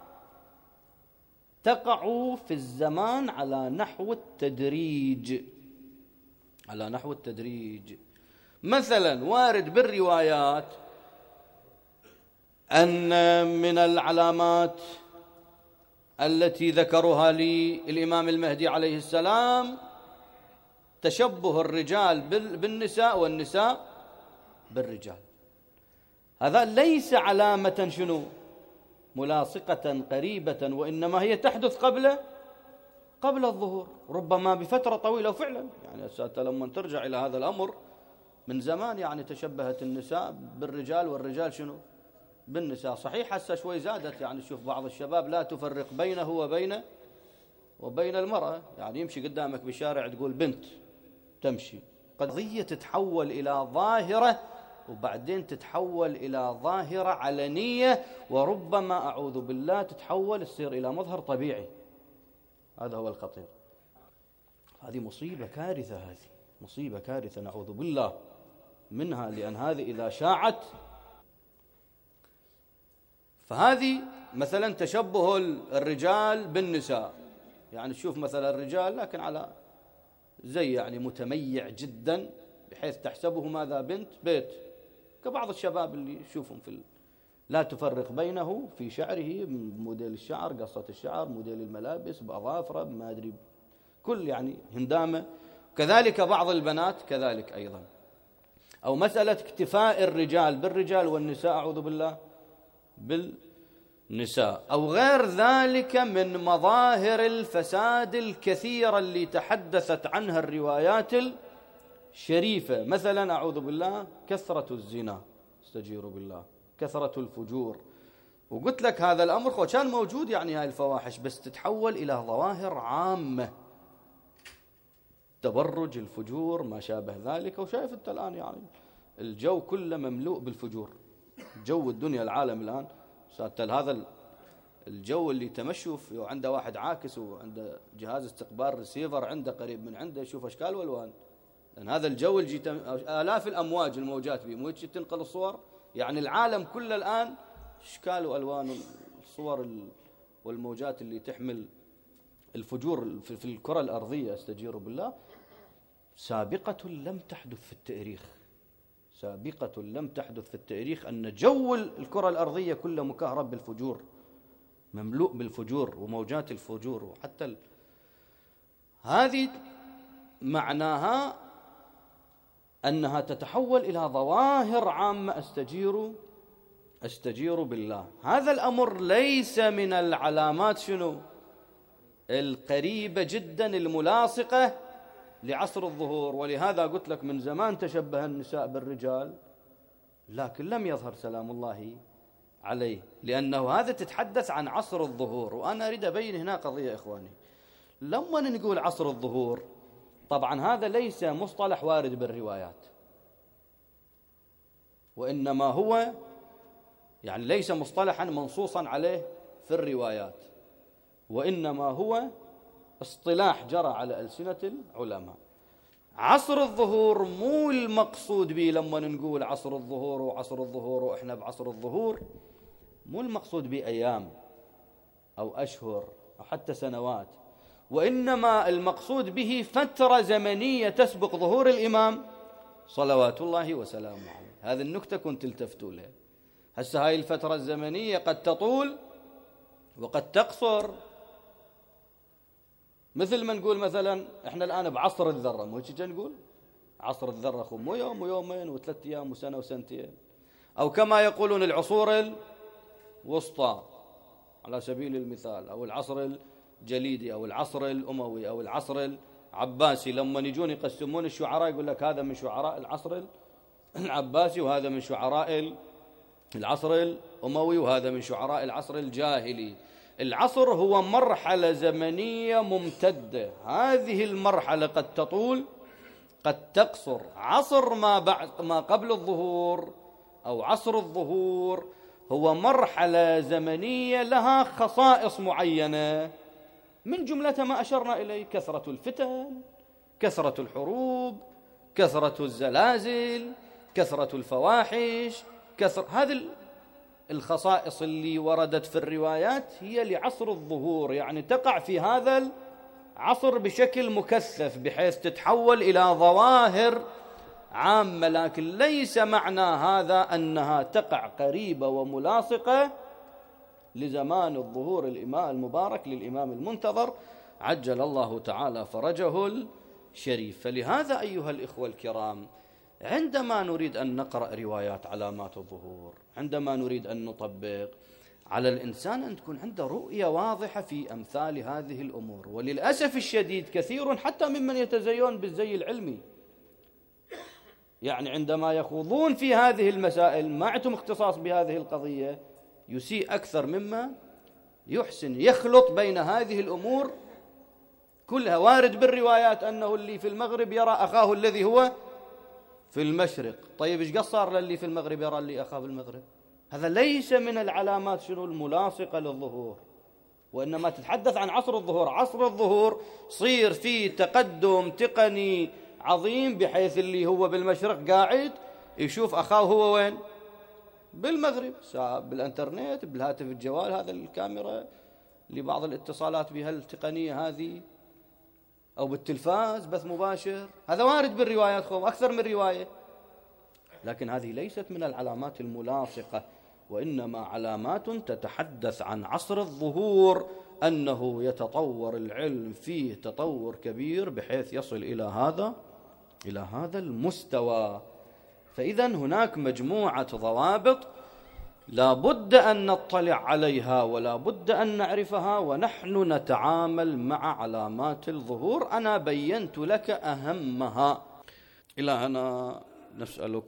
تقع في الزمان على نحو التدريج، على نحو التدريج. مثلا وارد بالروايات أن من العلامات التي ذكرها للإمام المهدي عليه السلام تشبه الرجال بالنساء والنساء بالرجال. هذا ليس علامة شنو ملاصقة قريبة، وإنما هي تحدث قبل الظهور، ربما بفترة طويلة. وفعلا يعني لما ترجع إلى هذا الأمر من زمان، يعني تشبهت النساء بالرجال والرجال شنو بالنساء. صحيح هسه شوي زادت، يعني شوف بعض الشباب لا تفرق بينه وبين المرأة، يعني يمشي قدامك بالشارع تقول بنت تمشي، قضية تتحول إلى ظاهرة وبعدين تتحول إلى ظاهرة علنية، وربما أعوذ بالله تتحول تصير إلى مظهر طبيعي. هذا هو الخطير. هذه مصيبة كارثة، هذه مصيبة كارثة نعوذ بالله منها، لأن هذه إذا شاعت فهذه مثلا تشبه الرجال بالنساء، يعني تشوف مثلا الرجال لكن على زي يعني متميع جدا بحيث تحسبه ماذا بنت بيت، كبعض الشباب اللي يشوفهم لا تفرق بينه في شعره، موديل الشعر، قصة الشعر، موديل الملابس، بأظافره، ما أدري كل يعني هندامة. كذلك بعض البنات كذلك أيضا. أو مسألة اكتفاء الرجال بالرجال والنساء أعوذ بالله بالنساء، أو غير ذلك من مظاهر الفساد الكثيرة اللي تحدثت عنها الروايات الشريفة. مثلا أعوذ بالله كثرة الزنا، استجير بالله، كثرة الفجور. وقلت لك هذا الأمر كان موجود، يعني هاي الفواحش بس تتحول إلى ظواهر عامة، تبرج، الفجور، ما شابه ذلك. وشايف أنت الآن يعني الجو كله مملوء بالفجور، جو الدنيا العالم الآن هذا الجو اللي تمشوا وعنده واحد عاكس وعنده جهاز استقبال ريسيفر عنده قريب من عنده يشوف أشكال والوان، لأن هذا الجو اللي آلاف الأمواج الموجات به مو تنقل الصور، يعني العالم كله الآن أشكال وألوان الصور والموجات اللي تحمل الفجور في الكرة الأرضية استجير بالله، سابقة لم تحدث في التاريخ، سابقة لم تحدث في التاريخ أن جو الكرة الأرضية كله مكهرب بالفجور، مملوء بالفجور وموجات الفجور. وحتى هذه معناها أنها تتحول إلى ظواهر عامة أستجير بالله. هذا الأمر ليس من العلامات شنو القريبة جدا الملاصقة لعصر الظهور. ولهذا قلت لك من زمان تشبه النساء بالرجال، لكن لم يظهر سلام الله عليه، لأنه هذا تتحدث عن عصر الظهور. وأنا أريد أبين هنا قضية إخواني، لما نقول عصر الظهور طبعا هذا ليس مصطلح وارد بالروايات، وإنما هو يعني ليس مصطلحا منصوصا عليه في الروايات، وإنما هو اصطلاح جرى على ألسنة العلماء. عصر الظهور مو المقصود به لما نقول عصر الظهور وعصر الظهور وإحنا بعصر الظهور، مو المقصود به أيام أو أشهر أو حتى سنوات، وإنما المقصود به فترة زمنية تسبق ظهور الإمام صلوات الله وسلامه عليه. هذه النكتة كنت التفتوا لها. هسه هاي الفترة الزمنية قد تطول وقد تقصر، مثل ما نقول مثلا احنا الآن بعصر الذرة، مو هيك نقول عصر الذرة مو يوم ويومين وثلاث أيام وسنة وسنتين، أو كما يقولون العصور الوسطى على سبيل المثال، أو العصر الجليدي أو العصر الأموي أو العصر العباسي. لما يجون يقسمون الشعراء يقول لك هذا من شعراء العصر العباسي وهذا من شعراء العصر الأموي وهذا من شعراء العصر الجاهلي. العصر هو مرحلة زمنية ممتدة، هذه المرحلة قد تطول قد تقصر. عصر ما قبل الظهور أو عصر الظهور هو مرحلة زمنية لها خصائص معينة، من جملة ما أشرنا إليه: كثرة الفتن، كثرة الحروب، كثرة الزلازل، كثرة الفواحش، هذه الخصائص اللي وردت في الروايات هي لعصر الظهور، يعني تقع في هذا العصر بشكل مكثف بحيث تتحول إلى ظواهر عامة، لكن ليس معنى هذا أنها تقع قريبة وملاصقة لزمان الظهور المبارك للإمام المنتظر عجل الله تعالى فرجه الشريف. فلهذا أيها الإخوة الكرام، عندما نريد أن نقرأ روايات علامات الظهور، عندما نريد أن نطبق، على الإنسان أن تكون عنده رؤية واضحة في أمثال هذه الأمور. وللأسف الشديد كثير حتى ممن يتزيون بالزي العلمي، يعني عندما يخوضون في هذه المسائل ما عندهم اختصاص بهذه القضية يسيء أكثر مما يحسن، يخلط بين هذه الأمور كلها. وارد بالروايات أنه اللي في المغرب يرى أخاه الذي هو في المشرق. طيب إيش قصر للي في المغرب يرى اللي أخاه في المغرب؟ هذا ليس من العلامات شنو الملاصقة للظهور، وإنما تتحدث عن عصر الظهور. عصر الظهور صير فيه تقدم تقني عظيم بحيث اللي هو بالمشرق قاعد يشوف أخاه هو وين؟ بالمغرب، بالانترنت، بالهاتف الجوال، هذا الكاميرا لبعض الاتصالات بها التقنية هذه، أو بالتلفاز بث مباشر. هذا وارد بالروايات أكثر من رواية، لكن هذه ليست من العلامات الملاصقة، وإنما علامات تتحدث عن عصر الظهور، أنه يتطور العلم فيه تطور كبير بحيث يصل إلى هذا المستوى. فإذا هناك مجموعة ضوابط لا بد أن نطلع عليها ولا بد أن نعرفها ونحن نتعامل مع علامات الظهور. أنا بينت لك أهمها. إلهنا نسألك،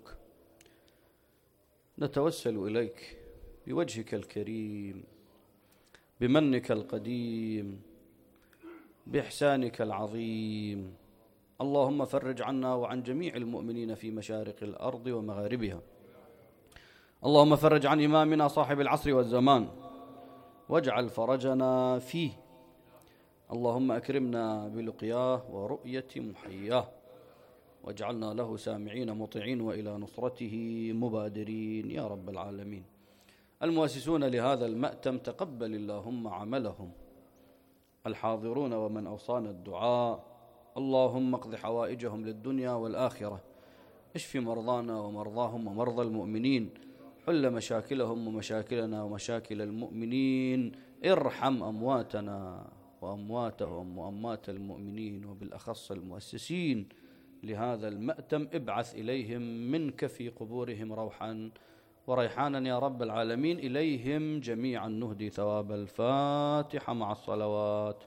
نتوسل إليك بوجهك الكريم، بمنك القديم، بإحسانك العظيم. اللهم فرج عنا وعن جميع المؤمنين في مشارق الأرض ومغاربها. اللهم فرج عن إمامنا صاحب العصر والزمان، واجعل فرجنا فيه. اللهم أكرمنا بلقياه ورؤية محياه، واجعلنا له سامعين مطيعين وإلى نصرته مبادرين يا رب العالمين. المؤسسون لهذا المأتم تقبل اللهم عملهم، الحاضرون ومن أوصانا الدعاء، اللهم اقض حوائجهم للدنيا والآخرة، اشف مرضانا ومرضاهم ومرضى المؤمنين، حل مشاكلهم ومشاكلنا ومشاكل المؤمنين، ارحم أمواتنا وأمواتهم وأموات المؤمنين، وبالأخص المؤسسين لهذا المأتم، ابعث إليهم منك في قبورهم روحا وريحانا يا رب العالمين. إليهم جميعا نهدي ثواب الفاتحة مع الصلوات.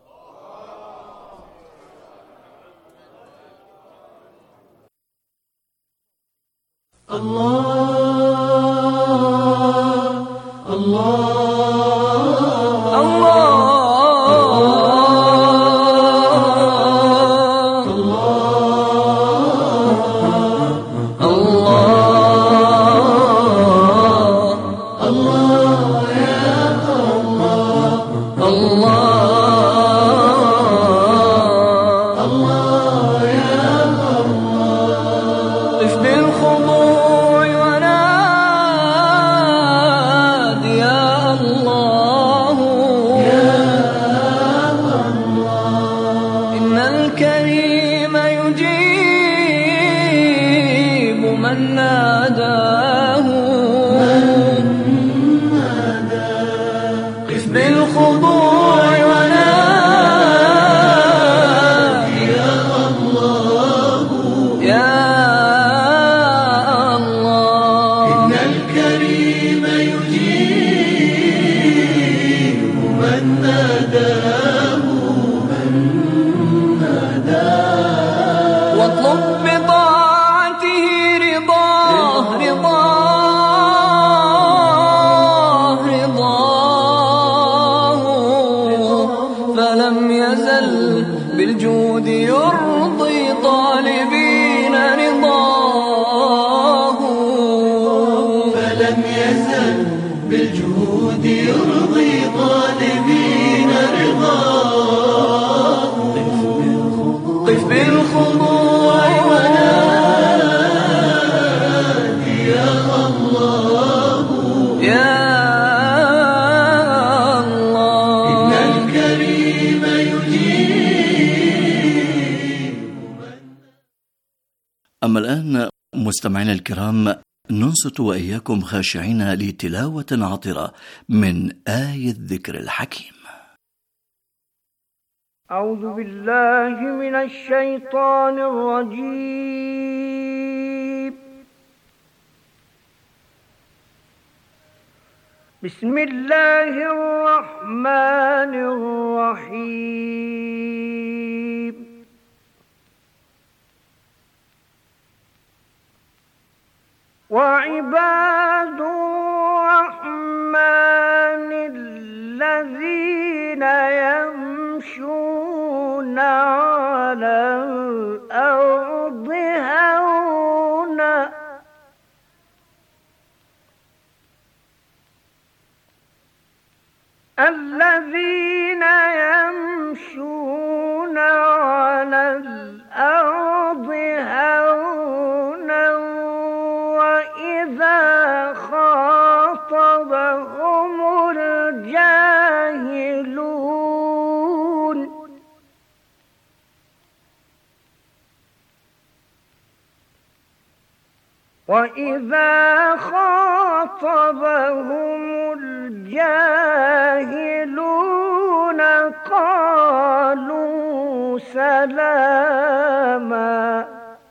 الله الله بالجود يرضي طالبين رضاه. يا الله إن الكريم يجيب. أما الآن مستمعينا الكرام ننصت وإياكم خاشعين لتلاوة عطرة من آية الذكر الحكيم. أعوذ بالله من الشيطان الرجيم. بسم الله الرحمن الرحيم. وعباد الرحمن الذين يمشون على الأرض هونا الذين يمشون على الأرض هونا وإذا خاطبهم الجاهلون قالوا سلاما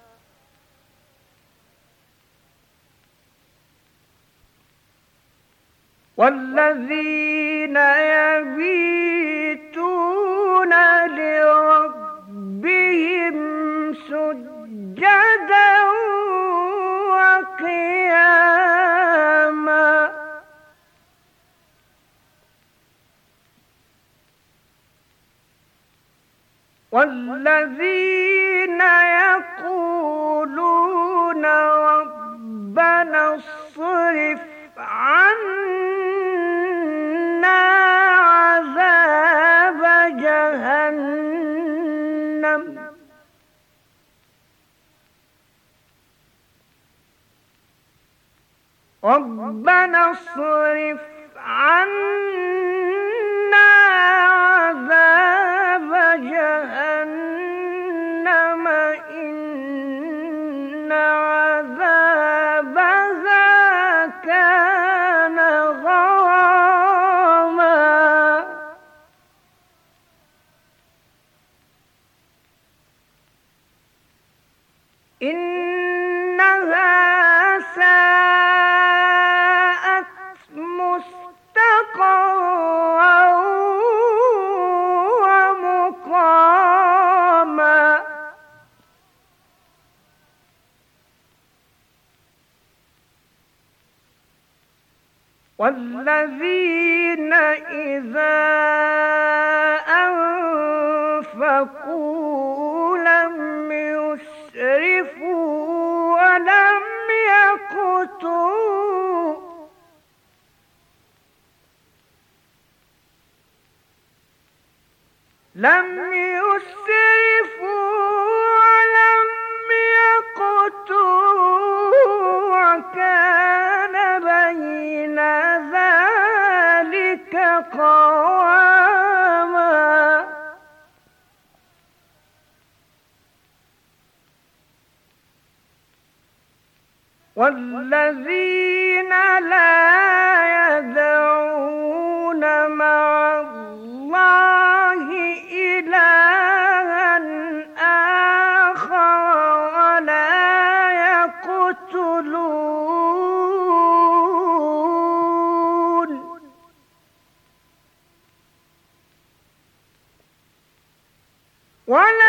والذين يبيتون لربهم سجدا وقياما والذين يقولون ربنا اصرف عنا عذاب جهنم ربنا اصرف عنا عذاب جهنم إن عذابها كان غراما إنها ساءت مستقرا ومقاما والذين إذا أنفقوا لم يسرفوا ولم يقتروا ولم يقتروا وكان بين ذلك قواما والذين لا يدعون مع الله إلها آخر ولا